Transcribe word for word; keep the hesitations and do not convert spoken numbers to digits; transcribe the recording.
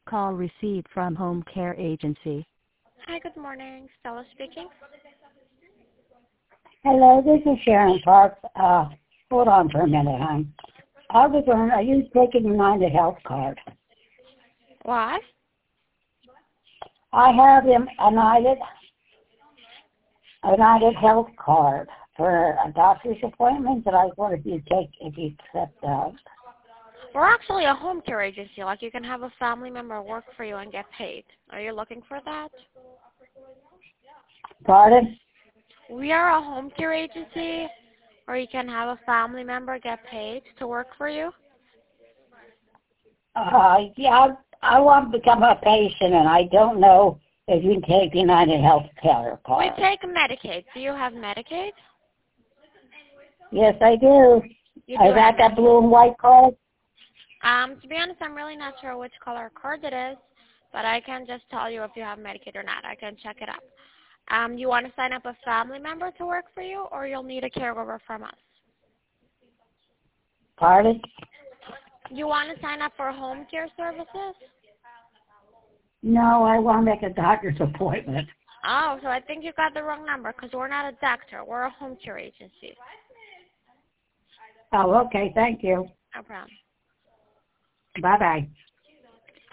Call received from Home Care Agency. Hi, good morning. Stella speaking. Hello, this is Sharon Parks. Uh, hold on for a minute, hon. I was on, I used taking the United Health card. What? I have a United, a United Health card for a doctor's appointment, and I wonder if you take, if you accept that. We're actually a home care agency. Like, you can have a family member work for you and get paid. Are you looking for that? Pardon? We are a home care agency, or you can have a family member get paid to work for you. Uh, yeah, I, I want to become a patient, and I don't know if you can take the United Health Care card. We take Medicaid. Do you have Medicaid? Yes, I do. You do I have got that Medicaid. blue and white card. Um, to be honest, I'm really not sure which color card it is, but I can just tell you if you have Medicaid or not. I can check it up. Um, you want to sign up a family member to work for you, or you'll need a caregiver from us? Pardon? You want to sign up for home care services? No, I want to make a doctor's appointment. Oh, so I think you got the wrong number because we're not a doctor. We're a home care agency. Oh, okay, thank you. No problem. Bye-bye.